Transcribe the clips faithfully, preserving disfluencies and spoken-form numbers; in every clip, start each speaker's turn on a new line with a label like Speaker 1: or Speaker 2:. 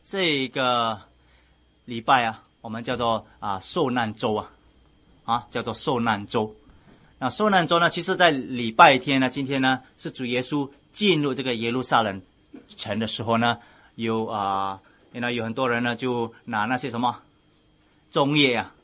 Speaker 1: 这个礼拜啊，我们叫做啊受难周啊，啊叫做受难周。那受难周呢，其实在礼拜天呢，今天呢是主耶稣进入这个耶路撒冷城的时候呢，有啊，原来有很多人呢就拿那些什么棕叶啊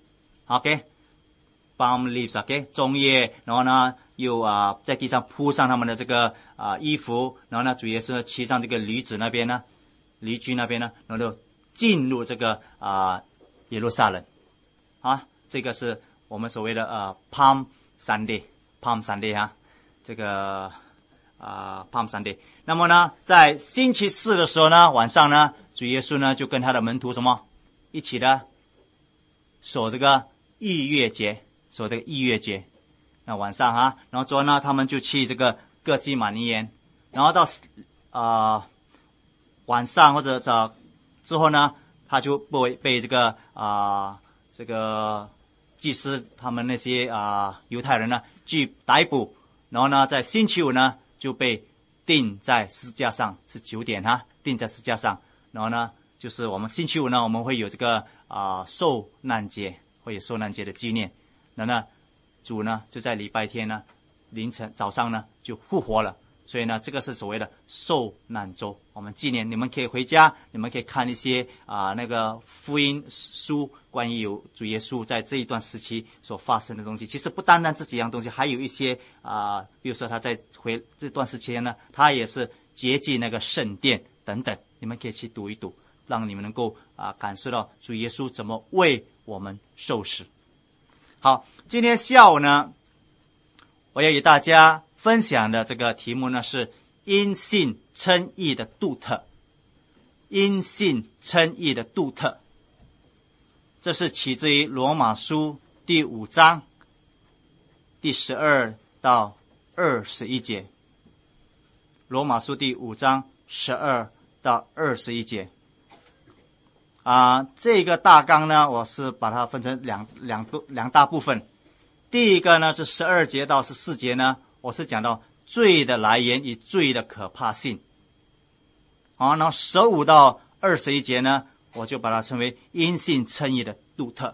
Speaker 1: ，OK，palm leaves，OK， 棕叶，然后呢又啊在地上铺上他们的这个啊衣服，然后呢主耶稣骑上这个驴子那边呢，驴驹那边呢，然后就进入这个啊耶路撒冷，啊，这个是我们所谓的呃 Palm Sunday，Palm Sunday 啊，这个啊、呃、Palm Sunday。那么呢，在星期四的时候呢，晚上呢，主耶稣呢就跟他的门徒什么一起的守这个逾越节，守这个逾越节。那晚上哈、啊，然后之后呢，他们就去这个各西马尼园，然后到啊、呃、晚上或者早之后呢，他就被被这个啊、呃、这个祭司他们那些啊、呃、犹太人呢去逮捕，然后呢，在星期五呢就被钉在十字架上，是九点哈，钉在十字架上。然后呢，就是我们星期五呢，我们会有这个啊、呃、受难节，会有受难节的纪念。那呢，主呢就在礼拜天呢凌晨早上呢就复活了。所以呢，这个是所谓的受难周，我们纪念。你们可以回家，你们可以看一些啊、呃、那个福音书，关于有主耶稣在这一段时期所发生的东西。其实不单单这几样东西，还有一些啊、呃，比如说他在回这段时期呢，他也是洁净那个圣殿等等。你们可以去读一读，让你们能够啊、呃、感受到主耶稣怎么为我们受死。好，今天下午呢，我要与大家分享的这个题目呢是因信称义的杜特，因信称义的杜特，这是起自于罗马书第五章第十二到二十一节。罗马书第五章十二到二十一节。啊、呃，这个大纲呢，我是把它分成两两两大部分。第一个呢是十二节到十四节呢，我是讲到罪的来源与罪的可怕性。好，然后十五到二十一节呢，我就把它称为因信称义的杜特。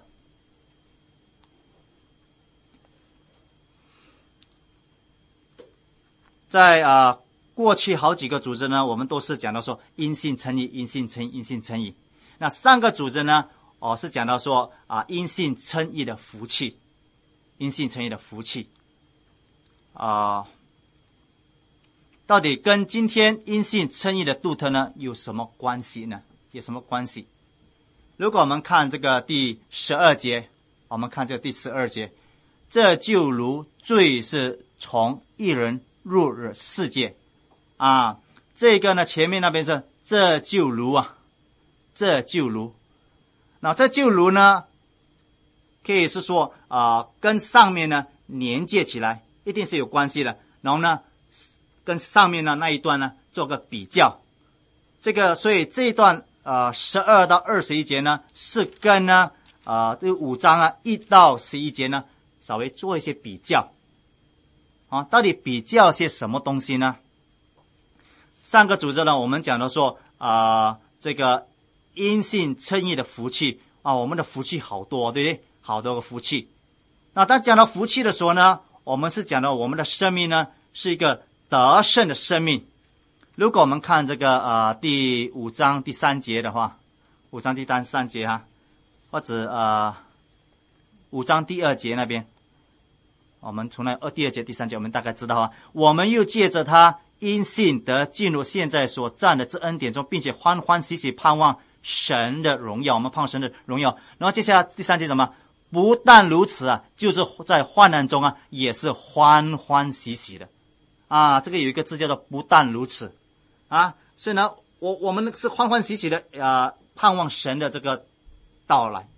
Speaker 1: 在啊、呃、过去好几个组织呢，我们都是讲到说因信称义，因信称义，因信称义。那上个组织呢，我、哦、是讲到说啊因信称义的福气，因信称义的福气。啊、呃，到底跟今天因信称义的杜特呢有什么关系呢？有什么关系？如果我们看这个第十二节，我们看这个第十二节，这就如罪是从一人入了世界啊，这个呢前面那边是这就如啊，这就如，那这就如呢，可以是说啊、呃，跟上面呢连接起来。一定是有关系的，然后呢，跟上面呢那一段呢做个比较，这个所以这一段呃十二到二十一节呢是跟呢啊这五章啊一到十一节呢稍微做一些比较，啊，到底比较些什么东西呢？上个组织呢我们讲到说啊、呃、这个因信称义的福气啊，我们的福气好多，对不对？好多个福气。那当讲到福气的时候呢，我们是讲到我们的生命呢是一个得胜的生命。如果我们看这个呃第五章第三节的话，五章第三节哈，或者呃五章第二节那边，我们从那二第二节第三节我们大概知道啊，我们又借着他因信得进入现在所占的这恩典中，并且欢欢喜喜盼望神的荣耀，我们盼望神的荣耀。然后接下来第三节什么？不但如此啊，就是在患难中啊，也是欢欢喜喜的，啊，这个有一个字叫做不但如此，啊，所以呢，我我们是欢欢喜喜的，呃，盼望神的这个到来。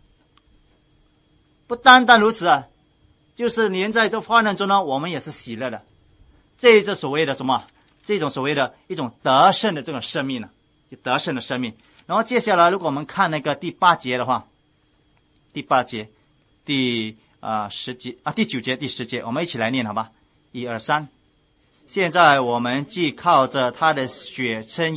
Speaker 1: 不单单如此啊，就是连在这患难中呢，我们也是喜乐的。这是所谓的什么？这种所谓的一种得胜的这种生命呢、啊，得胜的生命。然后接下来，如果我们看那个第八节的话。第八节，第啊、呃、十节啊，第九节，第十节，我们一起来念好吧？一二三。现在我们既靠着他的血称义，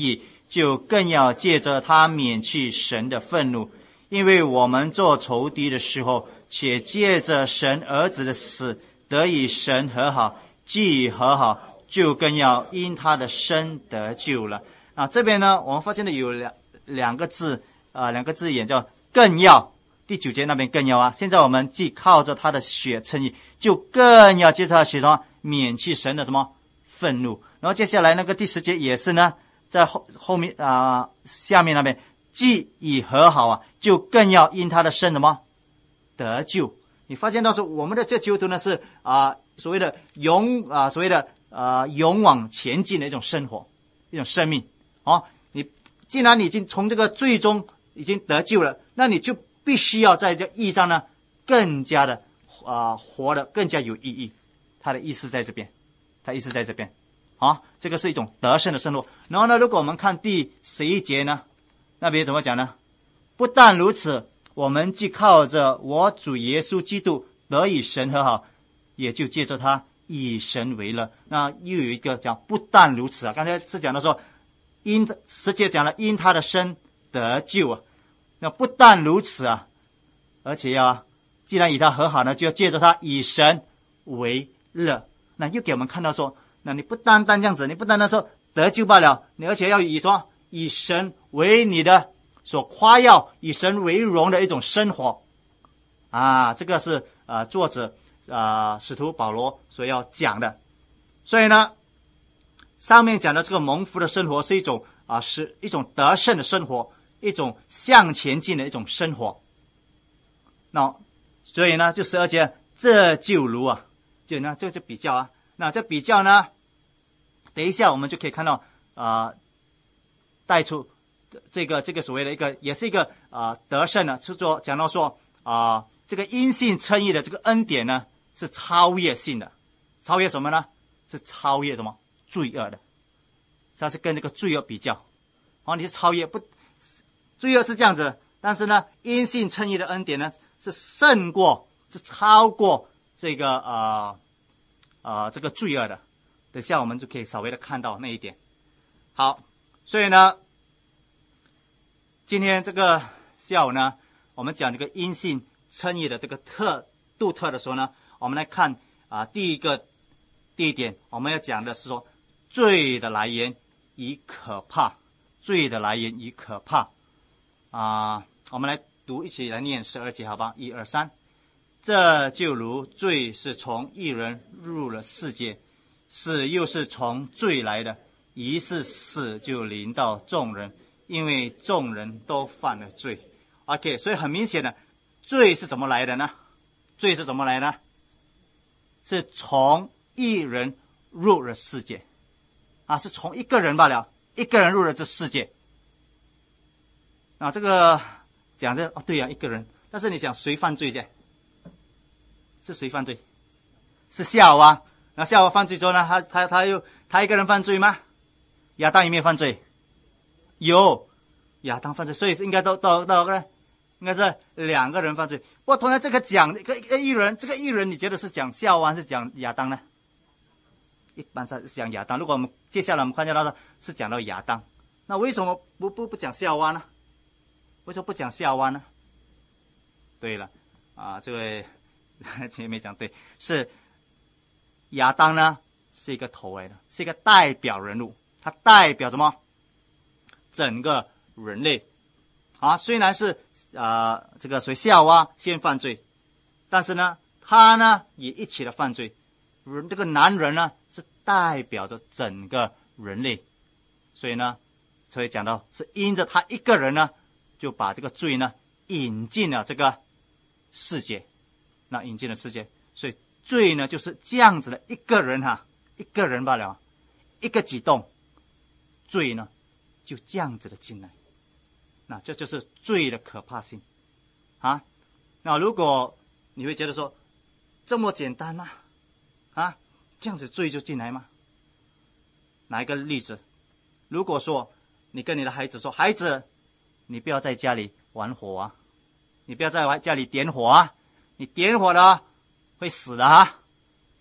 Speaker 1: 就更要借着他免去神的愤怒，因为我们做仇敌的时候，且借着神儿子的死得以神和好，既已和好，就更要因他的生得救了。啊，这边呢，我们发现的有两两个字啊、呃，两个字眼叫更要。第九节那边更要啊，现在我们既靠着他的血称义，就更要借着他的血什么免去神的什么愤怒。然后接下来那个第十节也是呢，在后后面啊、呃、下面那边，既已和好啊，就更要因他的生什么得救。你发现到说我们的这基督徒呢是啊、呃、所谓的勇啊、呃、所谓的啊、呃、勇往前进的一种生活，一种生命。哦，你既然你已经从这个罪中已经得救了，那你就必须要在这意义上呢，更加的啊、呃、活得更加有意义。他的意思在这边，他意思在这边。好，这个是一种得胜的生活。然后呢，如果我们看第十一节呢，那边怎么讲呢？不但如此，我们既靠着我主耶稣基督得以神和好，也就借着他以神为乐。那又有一个讲不但如此啊，刚才是讲到说，因十节讲了因他的生得救啊。那不但如此啊，而且要既然与他和好呢，就要借着他以神为乐。那又给我们看到说，那你不单单这样子，你不单单说得救罢了，你而且要以什么？以神为你的所夸耀，以神为荣的一种生活啊！这个是呃作者呃使徒保罗所要讲的。所以呢，上面讲的这个蒙福的生活是一种啊、呃、是一种得胜的生活。一种向前进的一种生活。那所以呢，就十二节，这就如啊，就呢这就比较啊，那这比较呢，等一下我们就可以看到啊、呃，带出这个这个所谓的一个，也是一个啊、呃、得胜呢，是说讲到说啊、呃，这个因信称义的这个恩典呢是超越性的，超越什么呢？是超越什么罪恶的，它是跟这个罪恶比较。哦，你是超越不？罪恶是这样子，但是呢，因信称义的恩典呢，是胜过，是超过这个呃呃这个罪恶的。等下我们就可以稍微的看到那一点。好，所以呢，今天这个下午呢，我们讲这个因信称义的这个特独特的时候呢，我们来看啊、呃、第一个第一点，我们要讲的是说罪的来源与可怕，罪的来源与可怕。啊、呃，我们来读，一起来念十二节，好吧？一二三，这就如罪是从一人入了世界，死又是从罪来的，于是死就临到众人，因为众人都犯了罪。OK， 所以很明显的，罪是怎么来的呢？罪是怎么来呢？是从一人入了世界，啊，是从一个人罢了，一个人入了这世界。啊，这个讲这哦，对呀、啊，一个人。但是你想谁犯罪去？是谁犯罪？是夏娃啊。那夏娃犯罪之后呢？他他他又他一个人犯罪吗？亚当有没有犯罪？有，亚当犯罪，所以是应该都都都个，应该是两个人犯罪。不过同样这个讲一个一个一人，这个一人你觉得是讲夏娃还是讲亚当呢？一般是讲亚当。如果我们接下来我们看见到是讲到亚当，那为什么不不不讲夏娃呢？为什么不讲夏娃呢？对了，啊，这位前面没讲对，是亚当呢是一个头来的，是一个代表人物，他代表什么？整个人类。啊，虽然是啊、呃、这个所谓夏娃先犯罪，但是呢，他呢也一起的犯罪。这个男人呢是代表着整个人类，所以呢，所以讲到是因着他一个人呢。就把这个罪呢引进了这个世界，那引进了世界，所以罪呢就是这样子的一个人哈、啊，一个人罢了，一个举动，罪呢就这样子的进来，那这就是罪的可怕性啊。那如果你会觉得说这么简单吗？啊，这样子罪就进来吗？拿一个例子，如果说你跟你的孩子说，孩子。你不要在家里玩火啊！你不要在家里点火啊！你点火了会死的啊！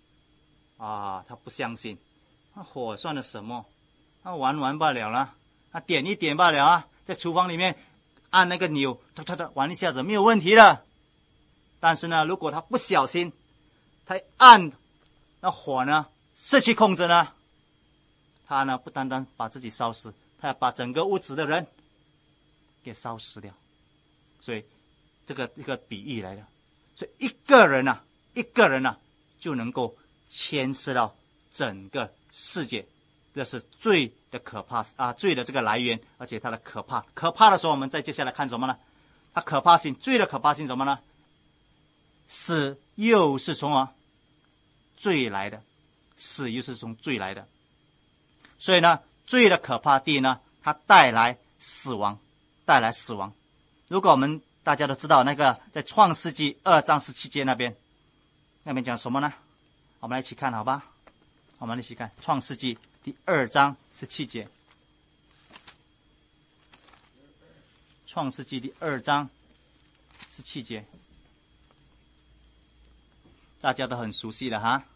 Speaker 1: 啊，他不相信，那火算了什么？那玩玩罢了啦！ 啊，点一点罢了啊，在厨房里面按那个钮，嚓嚓嚓玩一下子没有问题的。但是呢，如果他不小心，他一按，那火呢失去控制呢，他呢不单单把自己烧死，他要把整个屋子的人给烧死掉。所以这个一个比喻来的，所以一个人啊，一个人啊，就能够牵涉到整个世界。这是罪的可怕啊，罪的这个来源，而且它的可怕。可怕的时候，我们再接下来看什么呢？它可怕性，罪的可怕性什么呢？死又是从啊罪来的，死又是从罪来的。所以呢，罪的可怕地呢，它带来死亡，带来死亡。如果我们大家都知道那个在创世纪二章十七节那边，那边讲什么呢？我们来一起看好吧？我们一起看创世纪第二章十七节。创世纪第二章十七节，大家都很熟悉的哈。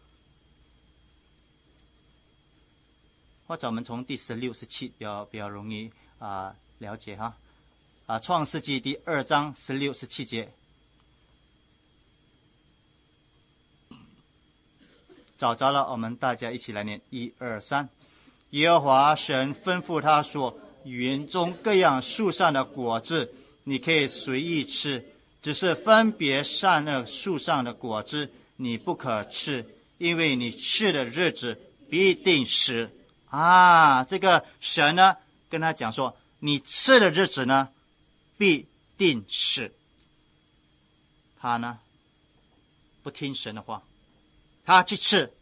Speaker 1: 或者我们从第十六、十七比较比较容易啊、呃、了解哈。啊，创世纪第二章十六、十七节，找着了，我们大家一起来念，一二三。耶和华神吩咐他说：园中各样树上的果子，你可以随意吃，只是分别善恶树上的果子，你不可吃，因为你吃的日子必定死。啊，这个神呢，跟他讲说，你吃的日子呢，必定死。他呢，不听神的话，他去吃，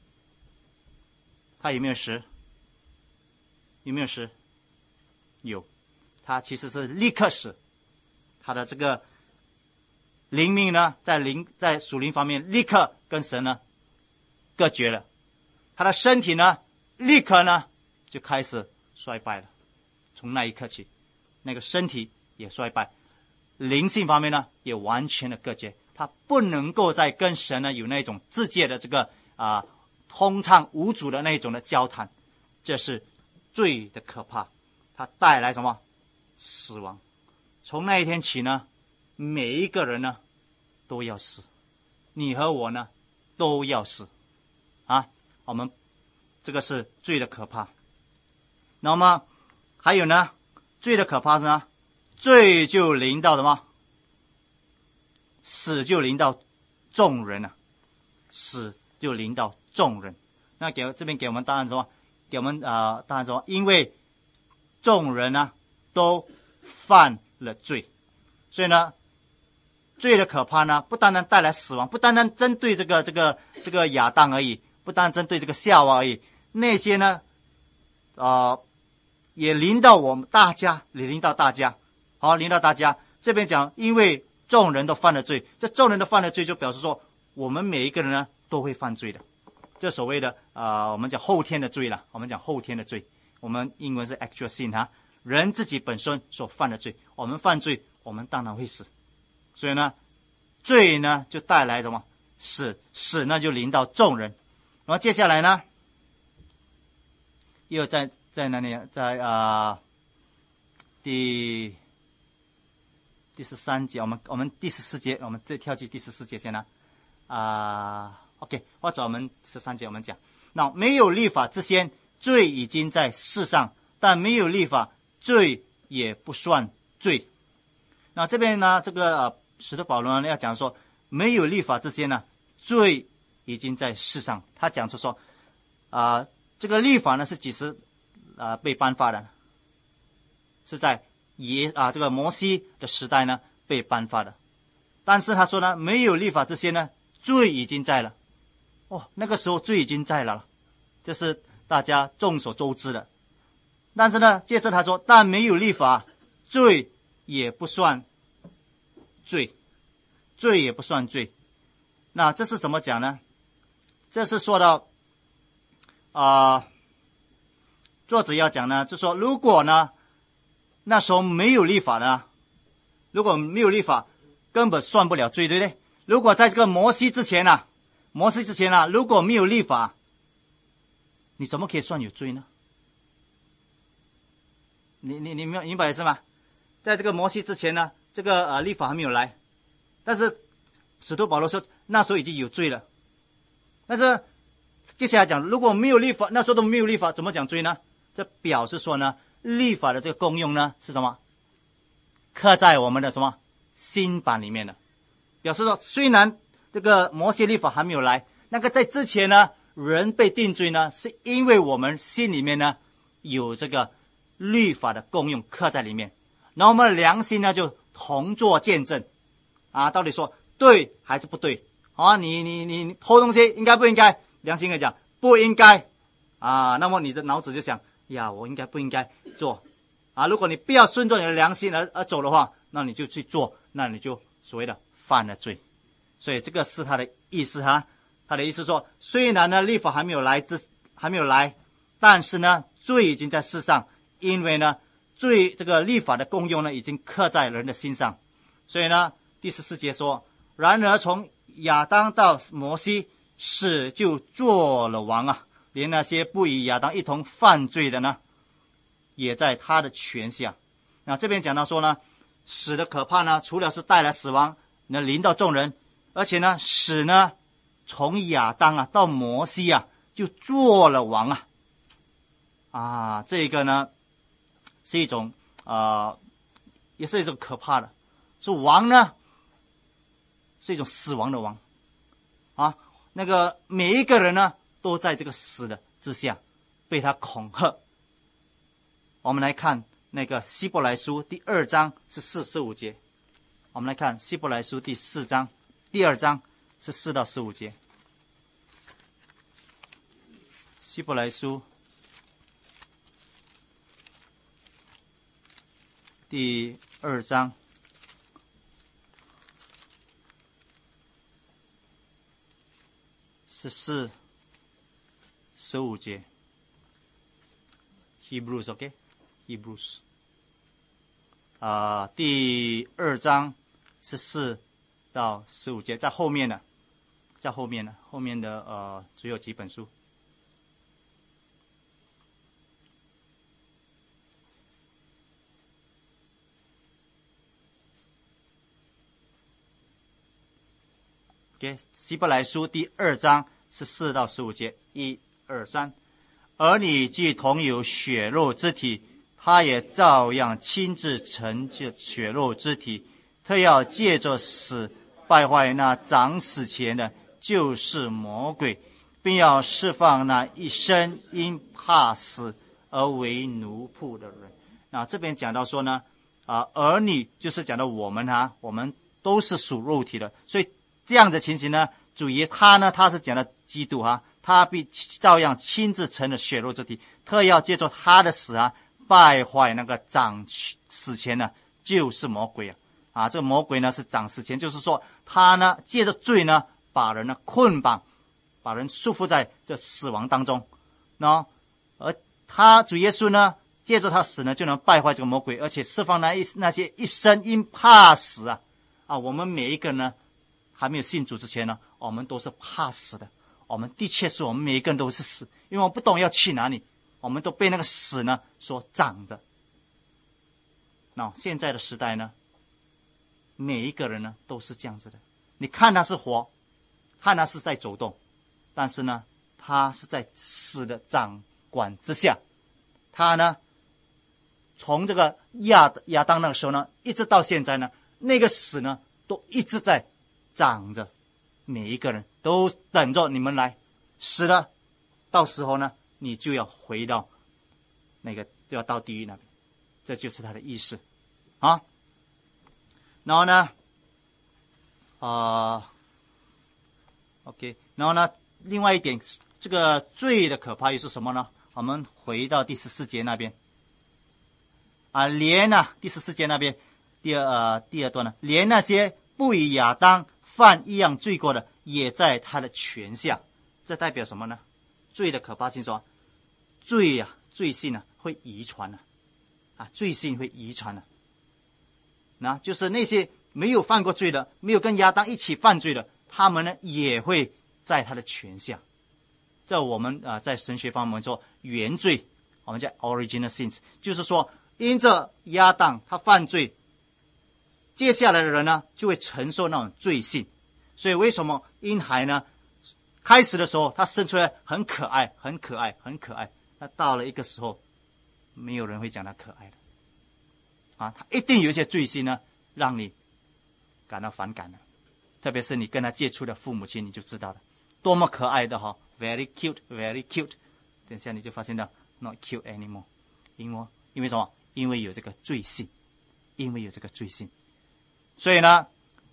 Speaker 1: 他有没有死？有没有死？有，他其实是立刻死。他的这个灵命呢，在灵在属灵方面立刻跟神呢隔绝了。他的身体呢，立刻呢就开始衰败了。从那一刻起，那个身体也衰败，灵性方面呢也完全的隔绝。他不能够再跟神呢有那种自界的这个啊、呃、通畅无阻的那种的交谈。这是罪的可怕，它带来什么？死亡。从那一天起呢，每一个人呢都要死，你和我呢都要死啊！我们这个是罪的可怕。那么还有呢，罪的可怕是呢，罪就临到什么？死就临到众人了、啊，死就临到众人。那给这边给我们答案什么？给我们啊、呃、答案说，因为众人呢都犯了罪，所以呢，罪的可怕呢，不单单带来死亡，不单单针对这个这个这个亚当而已，不单单针对这个夏娃而已，那些呢，呃，也临到我们大家，也临到大家，好，临到大家。这边讲，因为众人都犯了罪，这众人都犯了罪，就表示说，我们每一个人呢都会犯罪的。这所谓的啊、呃，我们讲后天的罪了，我们讲后天的罪，我们英文是 actual sin 哈，人自己本身所犯的罪，我们犯罪，我们当然会死。所以呢，罪呢就带来什么？死，死呢就临到众人。然后接下来呢，又在在哪里？在啊、呃、第第十三节，我们我们第十四节，我们再跳去第十四节先呢啊。呃OK， 或者我们十三节我们讲，那没有律法之先，罪已经在世上，但没有律法，罪也不算罪。那这边呢，这个呃，使徒保罗呢要讲说，没有律法之先呢，罪已经在世上。他讲出说，啊、呃，这个律法呢是几时啊、呃、被颁发的？是在耶啊、呃、这个摩西的时代呢被颁发的。但是他说呢，没有律法之先呢，罪已经在了。哦，那个时候罪已经在了，这是大家众所周知的。但是呢，接着他说，但没有律法，罪也不算罪，罪也不算罪。那这是怎么讲呢？这是说到啊、呃，作者要讲呢，就说如果呢那时候没有律法呢，如果没有律法，根本算不了罪，对不对？如果在这个摩西之前呢、啊？摩西之前啊，如果没有律法，你怎么可以算有罪呢？ 你你你明明白意思吗？在这个摩西之前呢，这个呃律法还没有来，但是使徒保罗说那时候已经有罪了。但是接下来讲，如果没有律法，那时候都没有律法，怎么讲罪呢？这表示说呢，律法的这个功用呢是什么？刻在我们的什么心版里面的，表示说虽然这个摩西律法还没有来，那个在之前呢，人被定罪呢，是因为我们心里面呢有这个律法的功用刻在里面，然后我们的良心呢就同作见证啊，到底说对还是不对啊？你你你你偷东西应该不应该？良心来讲不应该啊，那么你的脑子就想呀，我应该不应该做啊？如果你不要顺着你的良心而而走的话，那你就去做，那你就所谓的犯了罪。所以这个是他的意思哈，他的意思说，虽然呢律法还没有来之还没有来，但是呢罪已经在世上，因为呢罪这个律法的功用呢已经刻在人的心上。所以呢第十四节说，然而从亚当到摩西，始就做了王啊，连那些不与亚当一同犯罪的呢，也在他的权下。那这边讲到说呢，死的可怕呢，除了是带来死亡，那临到众人，而且呢，死呢，从亚当啊到摩西啊，就做了王啊，啊，这个呢，是一种呃，也是一种可怕的，是王呢，是一种死亡的王，啊。那个每一个人呢，都在这个死的之下，被他恐吓。我们来看那个希伯来书第二章是四十五节。我们来看希伯来书第四章第二章是四到十五节。希伯来书第二章十四、十五节 ，Hebrews OK，Hebrews 啊、呃，第二章十四到十五节，在后面呢，在后面呢，后面的呃只有几本书。OK， 希伯来书第二章十四到十五节，一、二、三。儿女既同有血肉之体，他也照样亲自成就血肉之体，特要借着死败坏那掌死前的，就是魔鬼，并要释放那一生因怕死而为奴仆的人。那这边讲到说呢，啊、呃，儿女就是讲到我们哈，我们都是属肉体的，所以这样的情形呢，主耶他呢，他是讲的基督哈，他必照样亲自成了血肉之体，特要借助他的死啊，败坏那个掌死前呢，就是魔鬼啊啊，这个魔鬼呢是掌死前，就是说他呢借着罪呢，把人呢捆绑，把人束缚在这死亡当中，那而他主耶稣呢，借着他死呢，就能败坏这个魔鬼，而且释放那一那些一生因怕死啊啊，我们每一个人呢。还没有信主之前呢，我们都是怕死的。我们的确是我们每一个人都是死，因为我们不懂要去哪里，我们都被那个死呢所长着。那现在的时代呢，每一个人呢都是这样子的。你看他是活，看他是在走动，但是呢，他是在死的掌管之下。他呢，从这个亚亚当那个时候呢，一直到现在呢，那个死呢，都一直在长着，每一个人都等着你们来死了，到时候呢，你就要回到那个，就要到地狱那边，这就是他的意思啊。然后呢，啊、呃、，OK， 然后呢，另外一点，这个罪的可怕又是什么呢？我们回到第十四节那边啊，连啊，第十四节那边第二、呃、第二段呢，连那些不与亚当犯一样罪过的，也在他的权下。这代表什么呢？罪的可怕性说，罪呀、啊，罪性呢、啊、会遗传的、啊，啊，罪性会遗传的、啊。那就是那些没有犯过罪的，没有跟亚当一起犯罪的，他们呢也会在他的权下。在我们啊、呃，在神学方面说原罪，我们叫 original sins， 就是说因着亚当他犯罪，接下来的人呢就会承受那种罪性。所以为什么婴孩呢开始的时候他生出来很可爱很可爱很可爱，那到了一个时候没有人会讲他可爱的啊，他一定有一些罪性呢让你感到反感的。特别是你跟他接触的父母亲，你就知道了多么可爱的哈 very cute very cute， 等下你就发现到 not cute anymore， 因为因为什么？因为有这个罪性，因为有这个罪性。所以呢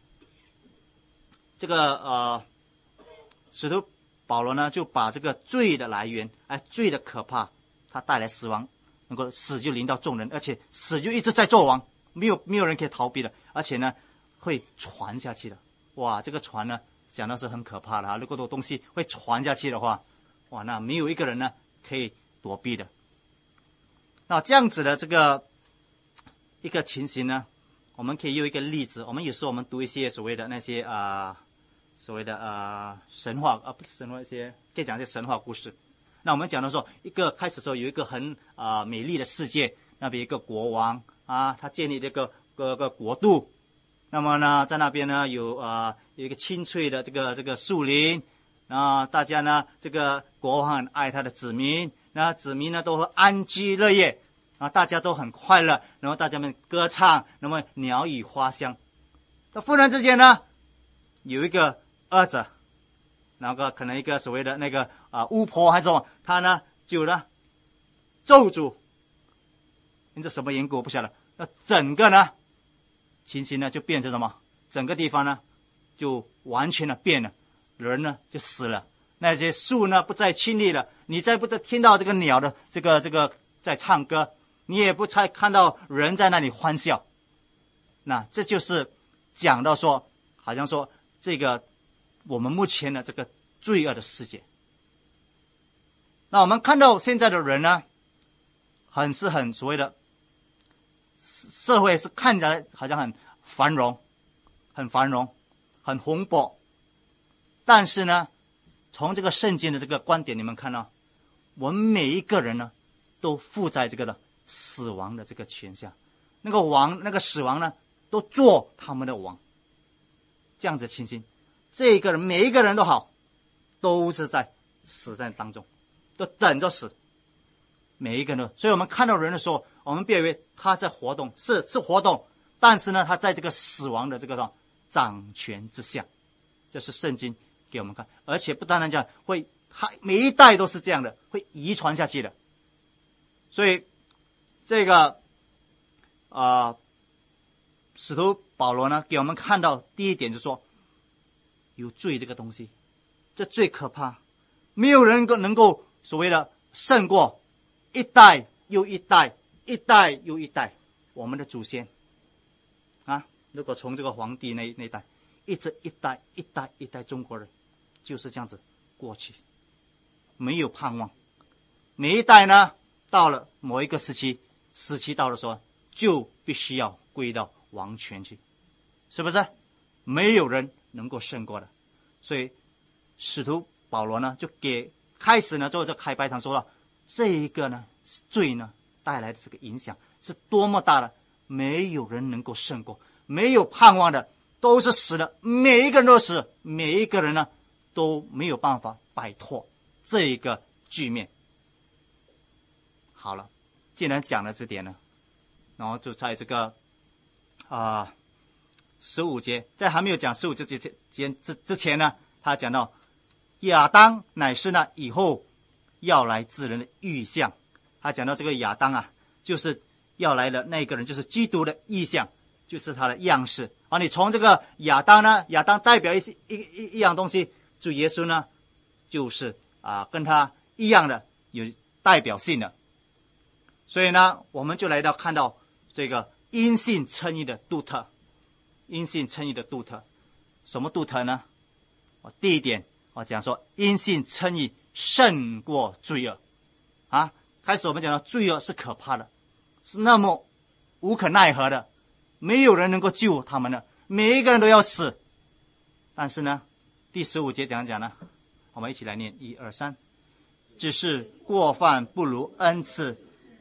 Speaker 1: 这个呃使徒保罗呢就把这个罪的来源，哎，罪的可怕，它带来死亡，能够死就临到众人，而且死就一直在作王，没有没有人可以逃避的，而且呢会传下去的。哇，这个传呢讲的是很可怕的啊！如果这个东西会传下去的话，哇，那没有一个人呢可以躲避的。那这样子的这个一个情形呢，我们可以用一个例子。我们有时候我们读一些所谓的那些啊、呃，所谓的啊、呃、神话啊，不是神话，一些可以讲一些神话故事。那我们讲的时候，一个开始的时候有一个很啊、呃、美丽的世界，那边一个国王啊，他建立这个个个国度。那么呢，在那边呢有啊、呃、有一个青翠的这个这个树林啊，大家呢这个国王很爱他的子民，那子民呢都会安居乐业啊，大家都很快乐，然后大家们歌唱，那么鸟语花香。那忽然之间呢，有一个儿子，那个可能一个所谓的那个啊、呃、巫婆还是什么，他呢就呢咒诅，因这什么缘故我不晓得，那整个呢情形呢就变成什么？整个地方呢就完全的变了，人呢就死了，那些树呢不再清丽了，你再不得听到这个鸟的这个这个在唱歌，你也不再看到人在那里欢笑。那这就是讲到说，好像说这个我们目前的这个罪恶的世界。那我们看到现在的人呢，很是很所谓的社会是看起来好像很繁荣，很繁荣，很蓬勃。但是呢，从这个圣经的这个观点，你们看到，我们每一个人呢，都附在这个的死亡的这个权下。那个王，那个死亡呢，都做他们的王。这样子情形，这个人每一个人都好，都是在死在当中，都等着死。每一个人，所以我们看到人的时候，我们别以为他在活动，是是活动，但是呢，他在这个死亡的这个掌权之下，这是圣经给我们看。而且不单单这样，会每一代都是这样的，会遗传下去的。所以这个啊、呃，使徒保罗呢，给我们看到第一点就是说，有罪这个东西，这最可怕，没有人能够能够所谓的胜过。一代又一代，一代又一代，我们的祖先啊，如果从这个皇帝那那一代，一直一代一代一代中国人就是这样子过去，没有盼望。每一代呢，到了某一个时期，时期到的时候，就必须要归到王权去，是不是？没有人能够胜过的。所以使徒保罗呢，就给开始呢做这开白堂说了。这一个呢，罪呢带来的这个影响是多么大的，没有人能够胜过，没有盼望的，都是死的，每一个人都死，每一个人呢都没有办法摆脱这一个局面。好了，既然讲了这点呢，然后就在这个啊十五节，在还没有讲十五节之前之之前呢，他讲到亚当乃是呢以后要来之人的预象。他讲到这个亚当啊，就是要来的那个人，就是基督的意象，就是他的样式。而你从这个亚当呢，亚当代表一一一一样东西，主耶稣呢，就是啊跟他一样的有代表性的。所以呢，我们就来到看到这个因信称义的独特，因信称义的独特，什么独特呢？第一点，我讲说因信称义胜过罪恶啊！开始我们讲到罪恶是可怕的，是那么无可奈何的，没有人能够救他们的，每一个人都要死。但是呢，第十五节讲讲呢，我们一起来念一二三。只是过犯不如恩赐，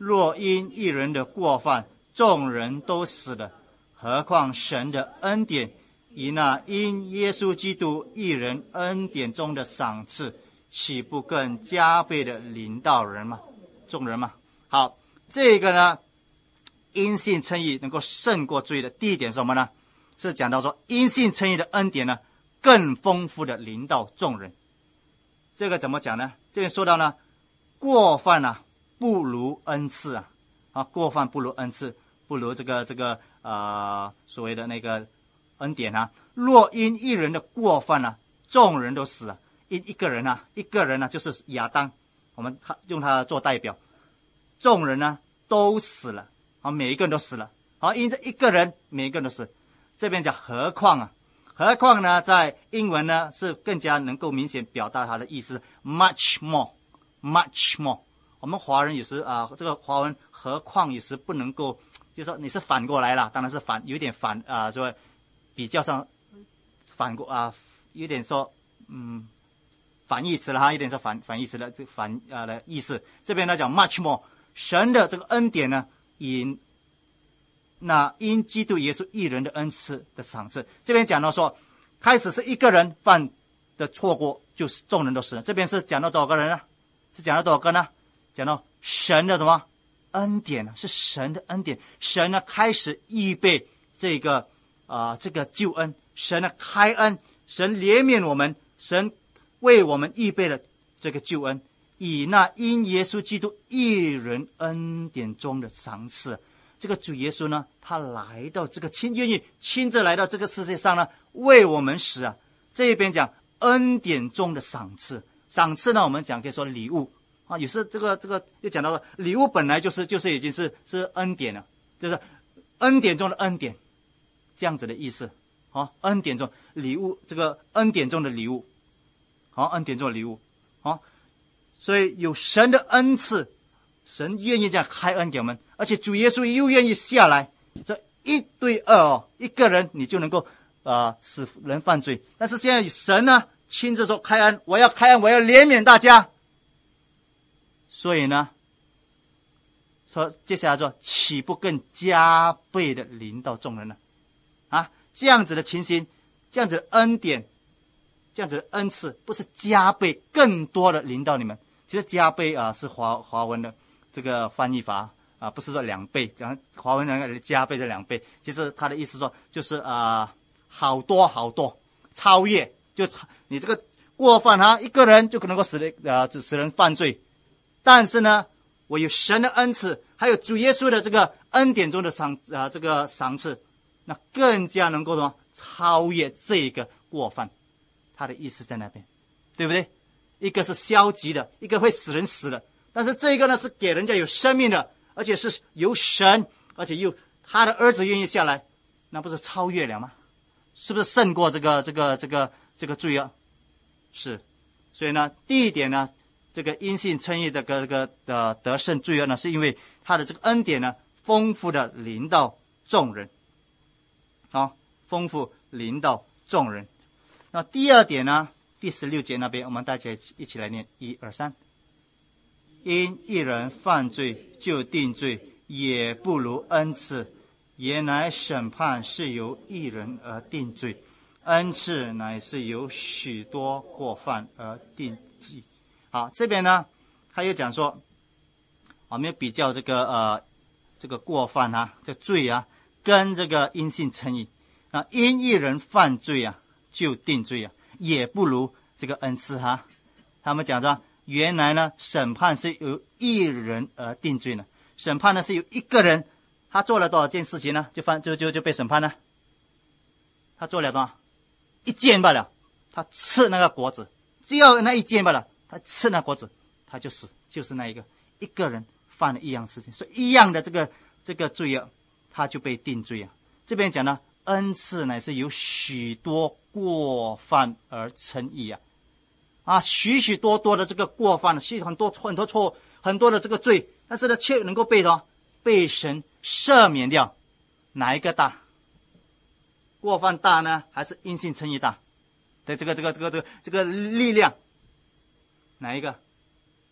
Speaker 1: 若因一人的过犯，众人都死了，何况神的恩典，以那因耶稣基督一人恩典中的赏赐，岂不更加倍的临到人吗？众人吗？好，这个呢，因信称义能够胜过罪的第一点是什么呢？是讲到说，因信称义的恩典呢，更丰富的临到众人。这个怎么讲呢？这边说到呢，过犯啊，不如恩赐啊，啊，过犯不如恩赐，不如这个这个呃所谓的那个恩典啊。若因一人的过犯啊，众人都死啊。因一个人啊，一个人啊，就是亚当，我们用他做代表，众人呢都死了，啊，每一个人都死了，啊，因这一个人，每一个人都死。这边讲何况啊，何况呢，在英文呢是更加能够明显表达它的意思 ，much more，much more。我们华人有时啊、呃，这个华文何况有时不能够，就是说你是反过来了，当然是反，有点反啊，说、呃、比较上反过啊、呃，有点说嗯。反义词了哈，有点是反反义词的这反啊的意思。这边呢讲 much more， 神的这个恩典呢，以那因基督耶稣一人的恩赐的赏赐。这边讲到说，开始是一个人犯的错过，就是众人都死了。这边是讲到多少个人呢？是讲到多少个呢？讲到神的什么恩典呢？是神的恩典。神呢开始预备这个啊、呃、这个救恩，神呢开恩，神怜悯我们，神为我们预备了这个救恩，以那因耶稣基督一人恩典中的赏赐。这个主耶稣呢，他来到这个亲愿意亲自来到这个世界上呢，为我们死啊。这一边讲恩典中的赏赐，赏赐呢，我们讲可以说礼物啊。有时这个这个又讲到了礼物本来就是就是已经是是恩典了，就是恩典中的恩典，这样子的意思啊。恩典中礼物，这个恩典中的礼物。好，恩典做礼物，好，所以有神的恩赐，神愿意这样开恩给我们，而且主耶稣又愿意下来，这一对二哦，一个人你就能够啊、呃、使人犯罪，但是现在神呢亲自说开恩，我要开恩，我要怜悯大家，所以呢，说接下来说岂不更加倍的临到众人呢？啊，这样子的情形，这样子的恩典。这样子的恩赐不是加倍更多的临到你们，其实加倍啊是华华文的这个翻译法啊，不是说两倍，讲华文讲加倍的两倍，其实他的意思说就是啊好多好多，超越，就你这个过犯哈、啊，一个人就可能够使人啊使人犯罪，但是呢，我有神的恩赐，还有主耶稣的这个恩典中的赏啊这个赏赐，那更加能够什么超越这个过犯。他的意思在那边，对不对？一个是消极的，一个会使人死的，但是这个呢是给人家有生命的，而且是由神，而且又他的儿子愿意下来，那不是超越了吗？是不是胜过这个这个这个这个罪恶？是，所以呢，第一点呢，这个因信称义的这个的得胜罪恶呢，是因为他的这个恩典呢，丰富的临到众人，好，丰富临到众人。那第二点呢，第十六节那边，我们大家一起来念，一二三。因一人犯罪就定罪，也不如恩赐。原来审判是由一人而定罪，恩赐乃是由许多过犯而定罪。好，这边呢，他又讲说，我们要比较这个呃这个过犯啊，这罪啊，跟这个因信称义啊，因一人犯罪啊。就定罪啊，也不如这个恩赐哈。他们讲说，原来呢，审判是由一人而定罪呢。审判呢是由一个人，他做了多少件事情呢？就犯就就就被审判呢？他做了多少？一件罢了。他吃那个果子，只要那一件罢了，他吃那果子，他就死，就是那一个一个人犯了一样事情，所以一样的这个这个罪恶，他就被定罪啊。这边讲呢。恩赐乃是由许多过犯而称义啊，啊，许许多多的这个过犯，许很多很多错，很多的这个罪，但是呢，却能够被什么被神赦免掉。哪一个大？过犯大呢，还是因信称义大？对，这个这个这个这个这个力量，哪一个？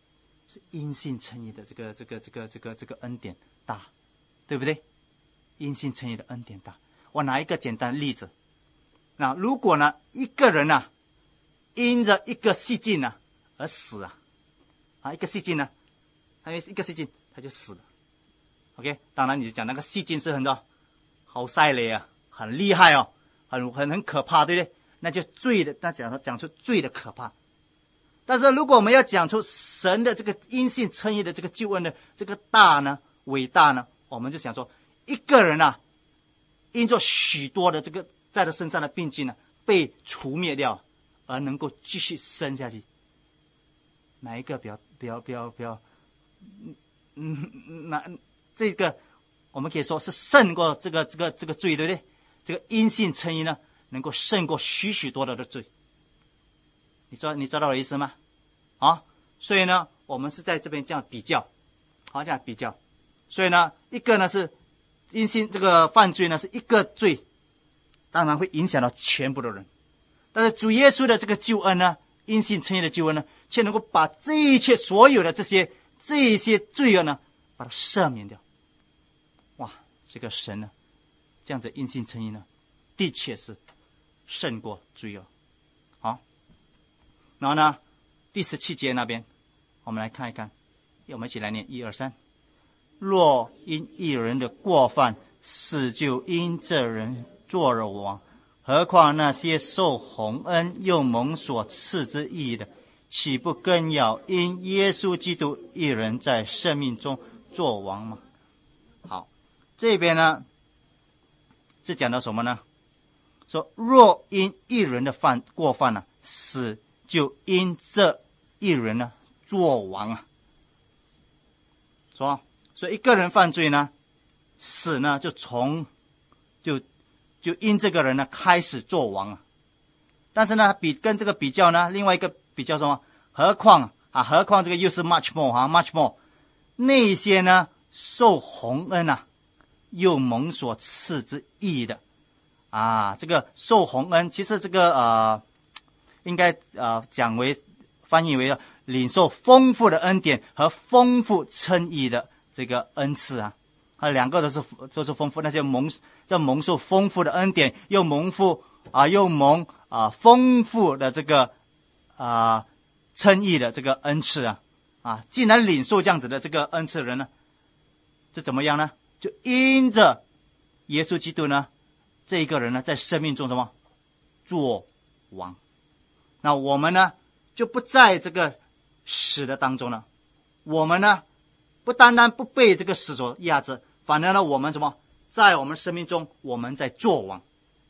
Speaker 1: 是因信称义的这个这个这个这个这个恩典大，对不对？因信称义的恩典大。我拿一个简单的例子，那如果呢一个人啊因着一个细菌啊而死啊，啊一个细菌呢，还有一个细菌他就死了。OK， 当然你讲那个细菌是很多好犀利啊，很厉害哦，很很很可怕，对不对？那就罪的，那讲讲出罪的可怕。但是如果我们要讲出神的这个因信称义的这个救恩的这个大呢、伟大呢，我们就想说，一个人啊，因着许多的这个在他身上的病菌呢被除灭掉，而能够继续生下去，哪一个比较比较比较比较？嗯嗯，那这个我们可以说是胜过这个这个这个罪，对不对？这个因信称义呢，能够胜过许许多多的罪。你知道你知道我的意思吗？啊，所以呢，我们是在这边这样比较，好，这样比较。所以呢，一个呢是因信这个犯罪呢是一个罪，当然会影响到全部的人。但是主耶稣的这个救恩呢，因信称义的救恩呢，却能够把这一切所有的这些这一些罪恶呢，把它赦免掉。哇，这个神呢，这样子因信称义呢，的确是胜过罪恶。好，然后呢，第十七节那边，我们来看一看，我们一起来念一二三。若因一人的过犯，死就因这人做了王，何况那些受洪恩又蒙所赐之义的，岂不更要因耶稣基督一人在生命中做王吗？好，这边呢是讲到什么呢？说若因一人的犯过犯呢、啊，死就因这一人呢做王啊。说，所以一个人犯罪呢，死呢就从就就因这个人呢开始做王啊。但是呢，比跟这个比较呢，另外一个比较什么？何况啊，何况这个又是 much more 啊 ，much more， 那些呢受洪恩啊，又蒙所赐之义的啊，这个受洪恩，其实这个呃，应该呃讲为翻译为领受丰富的恩典和丰富称义的这个恩赐啊，啊两个都是都是丰富，那些蒙这蒙受丰富的恩典，又蒙富啊，又蒙啊丰富的这个啊称义的这个恩赐啊啊，既然领受这样子的这个恩赐的人呢，这怎么样呢？就因着耶稣基督呢，这一个人呢，在生命中什么做王？那我们呢，就不在这个死的当中了。我们呢，不单单不被这个死所压制，反而呢，我们什么，在我们生命中，我们在做王。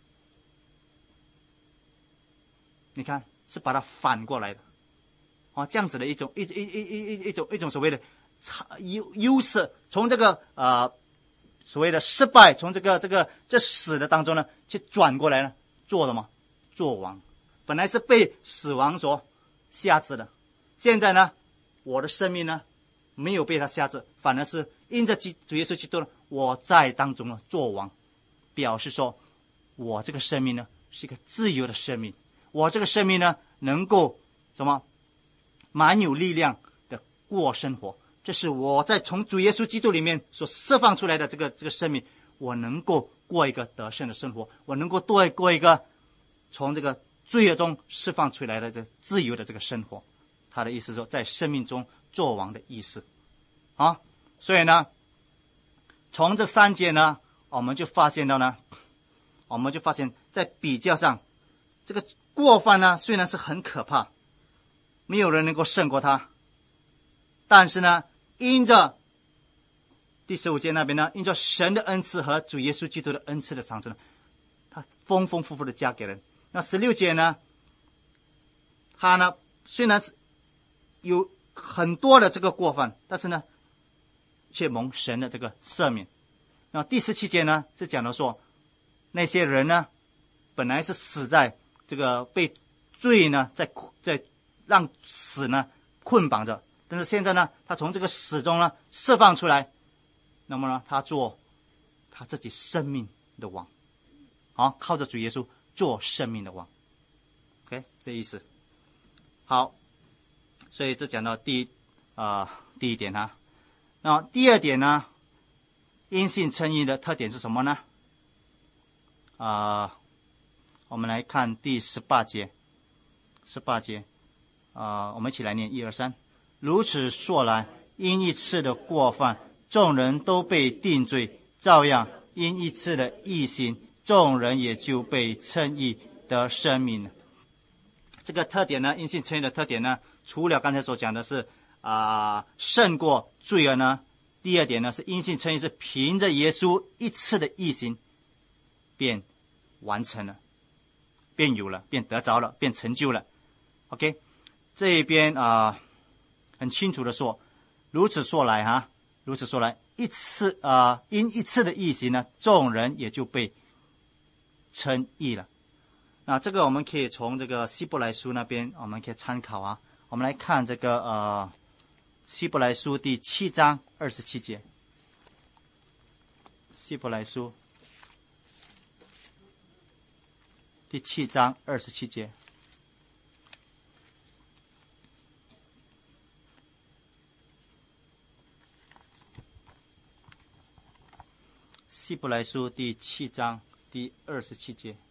Speaker 1: 你看，是把它反过来的，啊，这样子的一种一一一一一一种一种所谓的优优势，从这个呃所谓的失败，从这个这个这死的当中呢，去转过来呢，做什么？做王。本来是被死亡所辖制的，现在呢，我的生命呢，没有被他辖制，反而是因着主耶稣基督呢，我在当中呢做王，表示说，我这个生命呢是一个自由的生命，我这个生命呢能够什么，蛮有力量的过生活。这是我在从主耶稣基督里面所释放出来的这个这个生命，我能够过一个得胜的生活，我能够多过一个从这个罪恶中释放出来的这自由的这个生活。他的意思说，在生命中做王的意思啊。所以呢，从这三节呢，我们就发现到呢，我们就发现在比较上，这个过犯呢虽然是很可怕，没有人能够胜过他，但是呢，因着第十五节那边呢，因着神的恩赐和主耶稣基督的恩赐的长处呢，他丰丰富富的加给人。那十六节呢，他呢虽然是有很多的这个过犯，但是呢，却蒙神的这个赦免。那第十七节呢，是讲到说，那些人呢，本来是死在这个被罪呢，在在让死呢捆绑着，但是现在呢，他从这个死中呢释放出来，那么呢，他做他自己生命的王，好，靠着主耶稣做生命的王。OK， 这意思。好，所以这讲到第一啊、 呃第一点啊。那第二点呢，因信称义的特点是什么呢？啊、呃，我们来看第十八节，十八节，啊、呃，我们一起来念一二三。如此说来，因一次的过犯，众人都被定罪；照样，因一次的义行，众人也就被称义得生命了。这个特点呢，因信称义的特点呢，除了刚才所讲的是啊、呃、胜过罪恶呢，第二点呢是因信称义是凭着耶稣一次的义行，便完成了，便有了，便得着了，便成就了。OK， 这一边啊、呃、很清楚的说，如此说来哈、啊，如此说来，一次啊、呃、因一次的义行呢，众人也就被称义了。那这个我们可以从这个希伯来书那边我们可以参考啊。我们来看这个呃希伯来书第七章二十七节。希伯来书第七章二十七节。希伯来书第七章第二十七节。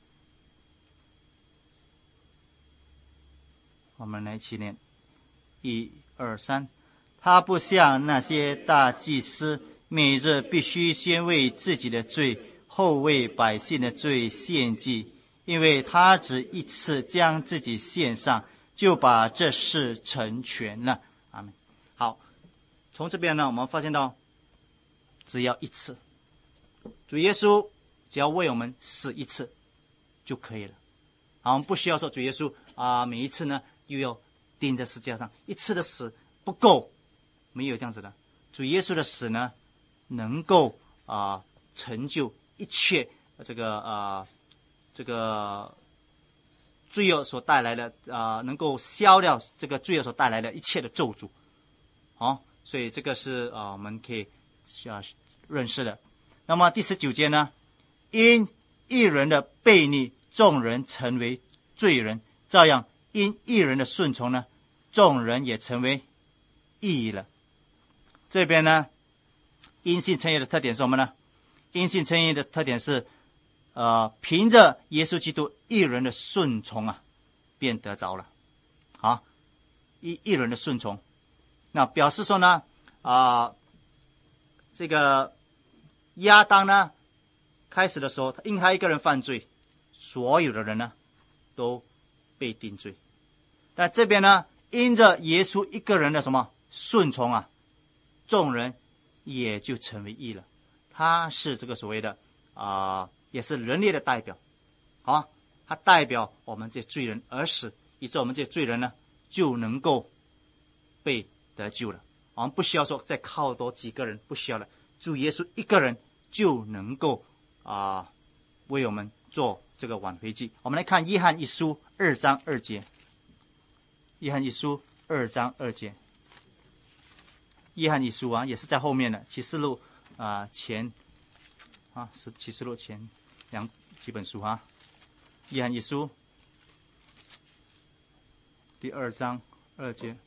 Speaker 1: 我们来一起念，一二三。他不像那些大祭司，每日必须先为自己的罪，后为百姓的罪献祭，因为他只一次将自己献上，就把这事成全了。阿们。好，从这边呢，我们发现到，只要一次，主耶稣只要为我们死一次就可以了。好，我们不需要说主耶稣啊、呃，每一次呢又要钉在十字架上，一次的死不够，没有这样子的。主耶稣的死呢，能够啊、呃、成就一切这个啊、呃、这个罪恶所带来的啊、呃，能够消掉这个罪恶所带来的一切的咒诅。好、哦，所以这个是啊、呃、我们可以啊认识的。那么第十九节呢，因一人的悖逆，众人成为罪人，照样因一人的顺从呢，众人也成为义了。这边呢，因信称义的特点是什么呢？因信称义的特点是，呃，凭着耶稣基督一人的顺从啊，便得着了。好，一一人的顺从，那表示说呢，啊、呃，这个亚当呢，开始的时候，因他一个人犯罪，所有的人呢都被定罪。但这边呢，因着耶稣一个人的什么顺从啊，众人也就成为义了。他是这个所谓的啊、呃，也是人类的代表，好，他代表我们这罪人而死，以致我们这罪人呢就能够被得救了。我们不需要说再靠多几个人，不需要了，主耶稣一个人就能够啊、呃、为我们做这个挽回祭。我们来看约翰一书二章二节。约翰一书二章二节，约翰一书啊，也是在后面的启示录啊、呃、前啊是启示录前两几本书啊。约翰一书第二章二节，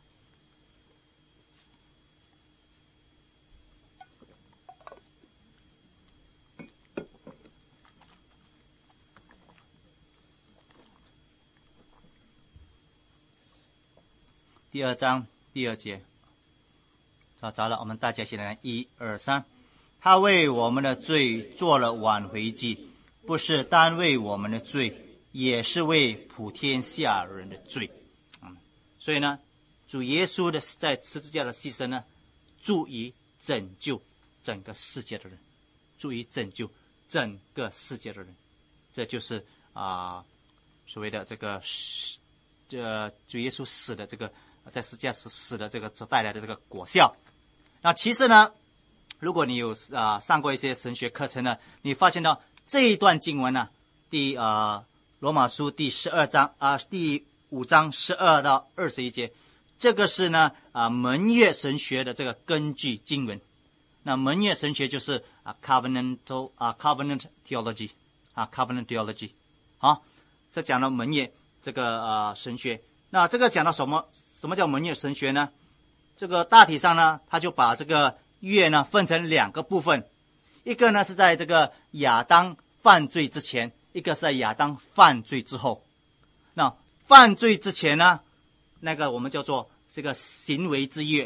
Speaker 1: 第二章第二节，找着了，我们大家一起来，一二三。他为我们的罪做了挽回祭，不是单为我们的罪，也是为普天下人的罪。嗯，所以呢，主耶稣的在十字架的牺牲呢，足以拯救整个世界的人，足以拯救整个世界的人。这就是啊、呃，所谓的这个这主耶稣死的这个。在十字架死的这个所带来的这个果效。那其实呢，如果你有啊、呃、上过一些神学课程呢，你发现到这一段经文呢、啊，第啊、呃、罗马书第十二章啊、呃、第五章十二到二十一节，这个是呢啊、呃、门约神学的这个根据经文。那门约神学就是啊 covenantal 啊 covenant theology 啊 covenant theology。好，这讲到门约这个啊、呃、神学。那这个讲到什么？什么叫门约神学呢？ 这个大体上呢，他就把这个约呢分成两个部分，一个呢是在这个亚当犯罪之前，一个是在亚当犯罪之后。那犯罪之前呢，那个我们叫做这个行为之约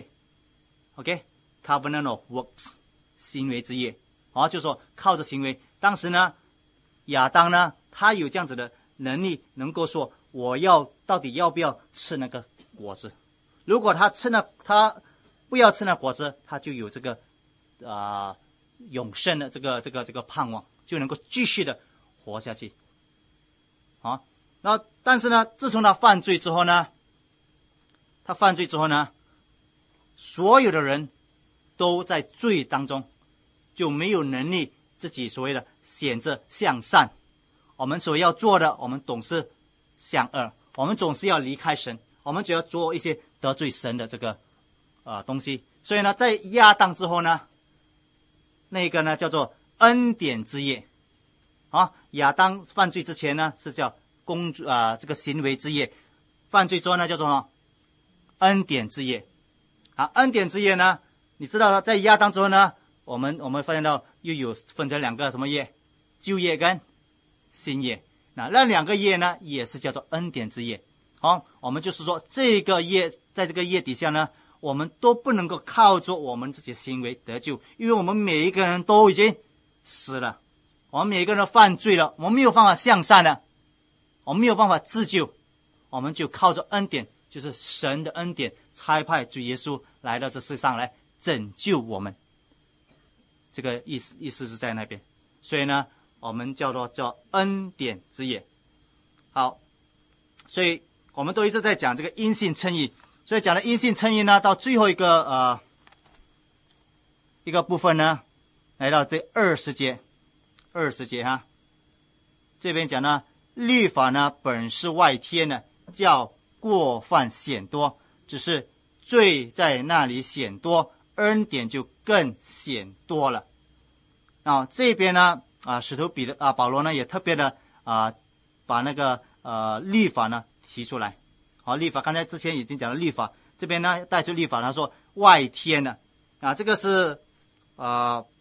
Speaker 1: ，OK， Covenant of Works， 行为之约，好，就说靠着行为。当时呢，亚当呢，他有这样子的能力，能够说我要到底要不要吃那个果子。如果他吃那他不要吃那果子，他就有这个啊、呃、永生的这个这个这个盼望，就能够继续的活下去。好，然后但是呢，自从他犯罪之后呢，他犯罪之后呢，所有的人都在罪当中，就没有能力自己所谓的选择向善。我们所要做的，我们总是向恶，我们总是要离开神，我们只要做一些得罪神的这个呃东西。所以呢，在亚当之后呢，那个呢叫做恩典之夜。啊，亚当犯罪之前呢是叫公啊、呃、这个行为之夜，犯罪之后呢叫做什么？恩典之夜。啊，恩典之夜呢，你知道在亚当之后呢，我们我们发现到又有分成两个什么夜？旧夜跟新夜。那那两个夜呢，也是叫做恩典之夜。好，我们就是说这个夜，在这个夜底下呢，我们都不能够靠着我们自己的行为得救，因为我们每一个人都已经死了，我们每一个人犯罪了，我们没有办法向善了，我们没有办法自救，我们就靠着恩典，就是神的恩典，差派主耶稣来到这世上来拯救我们。这个意思意思是在那边，所以呢，我们叫做叫恩典之夜。好，所以我们都一直在讲这个因信称义，所以讲了因信称义呢，到最后一个呃一个部分呢，来到第二十节，二十节哈，这边讲呢，律法呢本是外贴呢，叫过犯显多，只是罪在那里显多，恩典就更显多了。啊，这边呢啊，使徒彼得啊保罗呢也特别的啊把那个呃律法呢提出来。好，律法刚才之前已经讲了律法，这边呢带出律法，他说外贴呢啊，这个是啊、呃、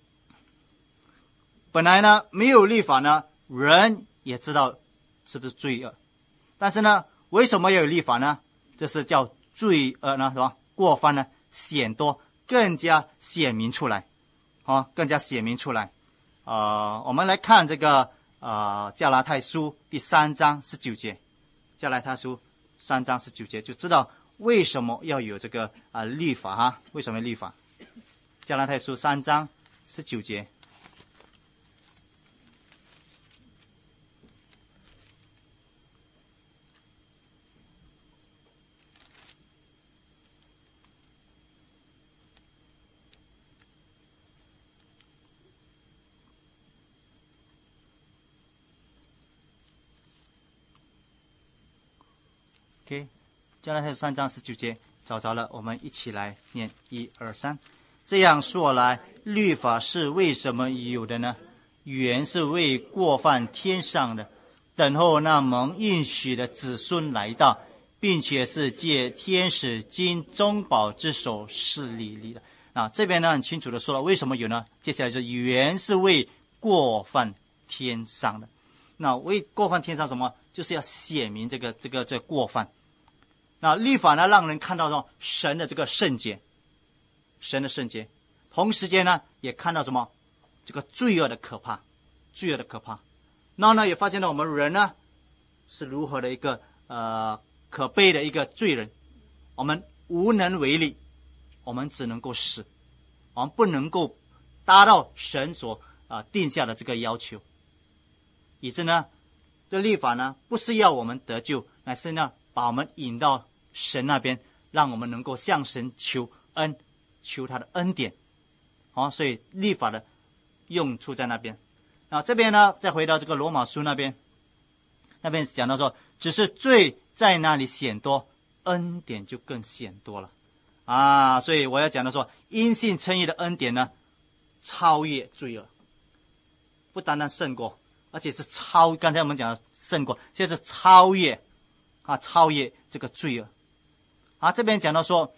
Speaker 1: 本来呢没有律法呢，人也知道是不是罪恶，但是呢为什么要有律法呢？这是叫罪恶呢，是吧？过犯呢显多，更加显明出来，啊，更加显明出来。呃，我们来看这个呃加拉太书第三章十九节，加拉太书三章十九节就知道为什么要有这个啊、呃、律法哈？为什么律法？加拉太书三章十九节。OK， 加拉太书三章十九节，找着了，我们一起来念一二三。这样说来，律法是为什么有的呢？原是为过犯天上的，等候那蒙应许的子孙来到，并且是借天使经中保之手势力力的。啊，这边呢很清楚的说了为什么有呢？接下来是原是为过犯天上的。那为过犯天上什么？就是要显明这个这个这个过犯。那律法呢，让人看到说神的这个圣洁，神的圣洁，同时间呢，也看到什么？这个罪恶的可怕，罪恶的可怕。然后呢，也发现了我们人呢是如何的一个呃可悲的一个罪人，我们无能为力，我们只能够死，我们不能够达到神所啊、呃、定下的这个要求，以致呢，这律法呢不是要我们得救，乃是呢把我们引到神那边，让我们能够向神求恩，求他的恩典。好，所以律法的用处在那边。啊，这边呢，再回到这个罗马书那边，那边讲到说，只是罪在那里显多，恩典就更显多了。啊，所以我要讲的说，因信称义的恩典呢，超越罪恶，不单单胜过，而且是超，刚才我们讲的胜过，现在是超越，啊，超越这个罪恶。啊，这边讲到说，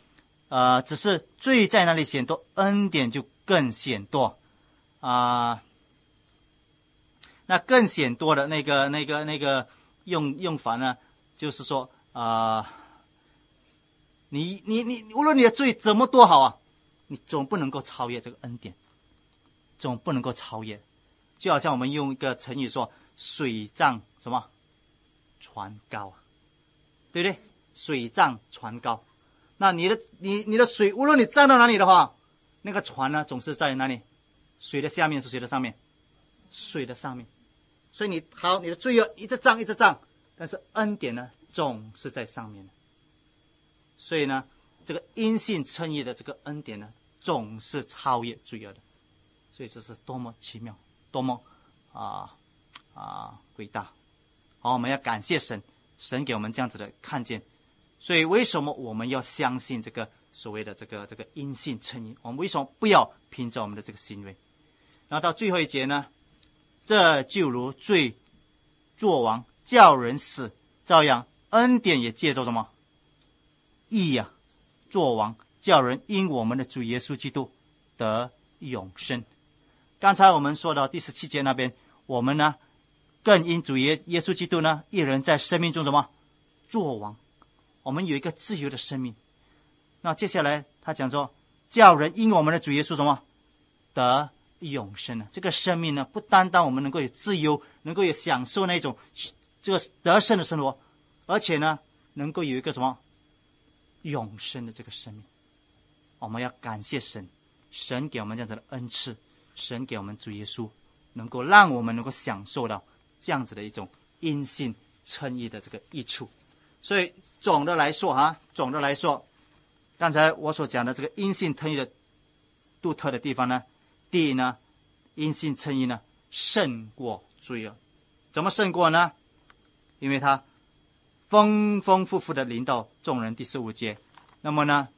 Speaker 1: 呃，只是罪在那里显多，恩典就更显多啊、呃。那更显多的那个、那个、那个用用法呢，就是说啊、呃，你你你，无论你的罪怎么多好啊，你总不能够超越这个恩典，总不能够超越。就好像我们用一个成语说，水涨什么船高，对不对？水涨船高。那你的你你的水，无论你站到哪里的话，那个船呢，总是在哪里？水的下面是水的上面？水的上面。所以你好，你的罪恶一直涨一直涨，但是恩典呢，总是在上面的。所以呢，这个因信称义的这个恩典呢，总是超越罪恶的。所以这是多么奇妙，多么啊啊伟大！好，我们要感谢神，神给我们这样子的看见。所以为什么我们要相信这个所谓的这个这个因信称义？我们为什么不要凭着我们的这个行为？然后到最后一节呢，这就如罪作王叫人死，照样恩典也借着什么义呀、啊、作王叫人因我们的主耶稣基督得永生。刚才我们说到第十七节那边，我们呢更因主耶耶稣基督呢一人在生命中什么作王，我们有一个自由的生命。那接下来他讲说，叫人因我们的主耶稣什么得永生呢？这个生命呢，不单单我们能够有自由，能够有享受那种这个得胜的生活，而且呢，能够有一个什么永生的这个生命。我们要感谢神，神给我们这样子的恩赐，神给我们主耶稣，能够让我们能够享受到这样子的一种因信称义的这个益处。所以总的来说哈，总的来说，刚才我所讲的这个因信称义的独特的地方呢，第一呢，因信称义呢胜过罪恶。怎么胜过呢？因为他丰丰富富的临到众人。第十五节，那么呢，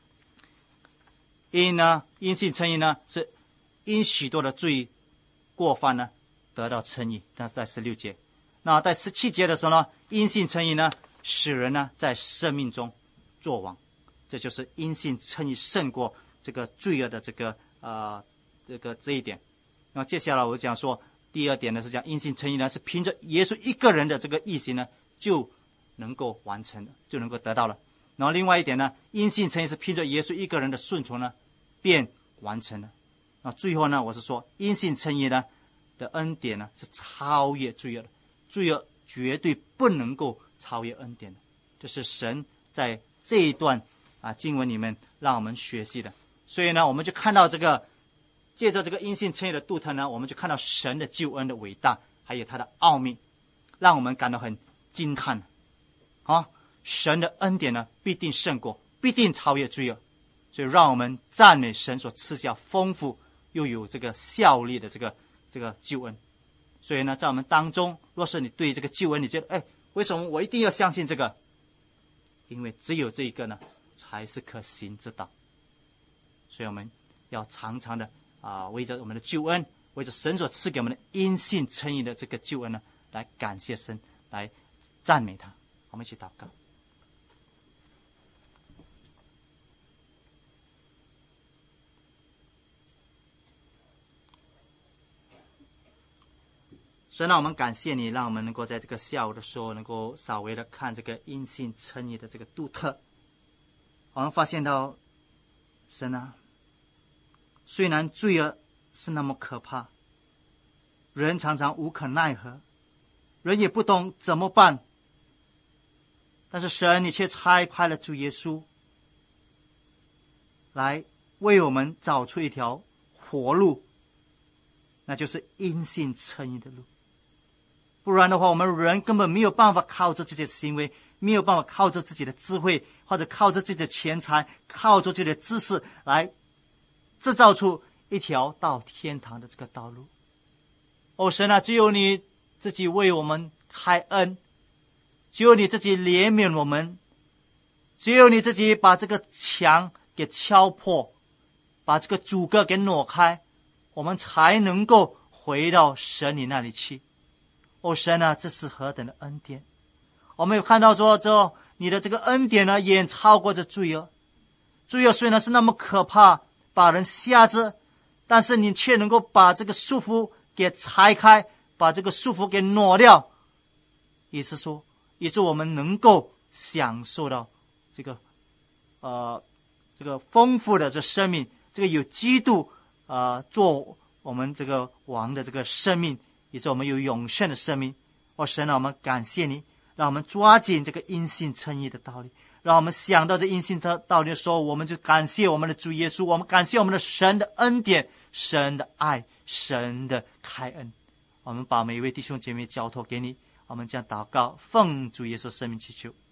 Speaker 1: 因呢因信称义呢是因许多的罪过犯呢得到称义，那是在十六节。那在十七节的时候呢，因信称义呢使人呢在生命中作王，这就是因信称义胜过这个罪恶的这个呃这个这一点。那接下来我讲说第二点呢，是讲因信称义呢是凭着耶稣一个人的这个义行呢就能够完成的，就能够得到了。然后另外一点呢，因信称义是凭着耶稣一个人的顺从呢便完成了。那最后呢，我是说因信称义呢的恩典呢是超越罪恶的，罪恶绝对不能够超越恩典的。这是神在这一段啊经文里面让我们学习的。所以呢，我们就看到这个借着这个因信称义的独特呢，我们就看到神的救恩的伟大，还有他的奥秘，让我们感到很惊叹啊！神的恩典呢必定胜过，必定超越罪恶。所以让我们赞美神所赐下丰富又有这个效力的这个这个救恩。所以呢，在我们当中，若是你对这个救恩你觉得哎，为什么我一定要相信这个？因为只有这一个呢才是可行之道。所以我们要常常的啊、呃，为着我们的救恩，为着神所赐给我们的因信称义的这个救恩呢，来感谢神，来赞美他。我们一起祷告。神啊，我们感谢你，让我们能够在这个下午的时候，能够稍微的看这个因信称义的这个独特。我们发现到，神啊，虽然罪恶是那么可怕，人常常无可奈何，人也不懂怎么办，但是神，你却差派了主耶稣来为我们找出一条活路，那就是因信称义的路。不然的话，我们人根本没有办法靠着自己的行为，没有办法靠着自己的智慧，或者靠着自己的钱财，靠着自己的知识来制造出一条到天堂的这个道路。哦，神啊，只有你自己为我们开恩，只有你自己怜悯我们，只有你自己把这个墙给敲破，把这个阻隔给挪开，我们才能够回到神你那里去。哦，神啊，这是何等的恩典！我们有看到说，这你的这个恩典呢，远超过这罪恶。 罪恶虽然是那么可怕，把人吓着，但是你却能够把这个束缚给拆开，把这个束缚给挪掉，也是说，也是我们能够享受到这个呃这个丰富的这生命，这个有基督呃做我们这个王的这个生命，也是我们有永生的生命。哦，神啊，我们感谢你，让我们抓紧这个因信称义的道理，让我们想到这因信的道理的时候，我们就感谢我们的主耶稣，我们感谢我们的神的恩典，神的爱，神的开恩。我们把每一位弟兄姐妹交托给你，我们将祷告奉主耶稣圣名祈求。